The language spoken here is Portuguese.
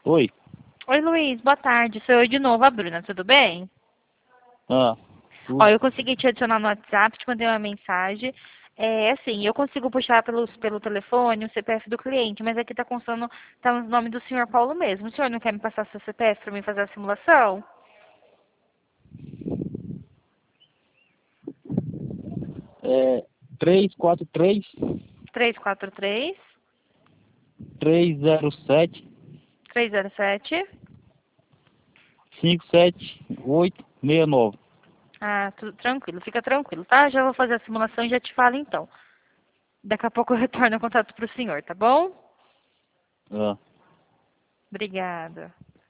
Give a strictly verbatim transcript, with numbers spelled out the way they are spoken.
Oi. Oi, Luiz, boa tarde. Sou eu de novo, a Bruna, tudo bem? Ah, Ó, tudo. eu consegui te adicionar no WhatsApp, te mandei uma mensagem. É assim, eu consigo puxar pelos, pelo telefone o C P F do cliente, mas aqui tá constando, tá no nome do senhor Paulo mesmo. O senhor não quer me passar seu C P F para mim fazer a simulação? É três quatro três, Três quatro três, três zero sete, três zero sete. cinco sete oito seis nove. Ah, tudo tranquilo, fica tranquilo, tá? Já vou fazer a simulação e já te falo então. Daqui a pouco eu retorno o contato pro senhor, tá bom? Ah. Obrigada.